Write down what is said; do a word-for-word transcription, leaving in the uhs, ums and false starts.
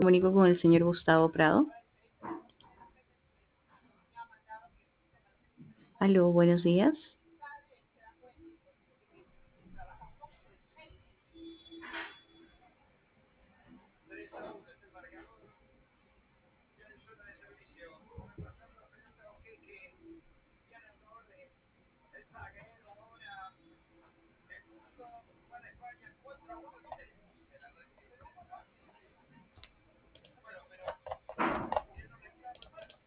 comunico con el señor Gustavo Prado. Aló, buenos días.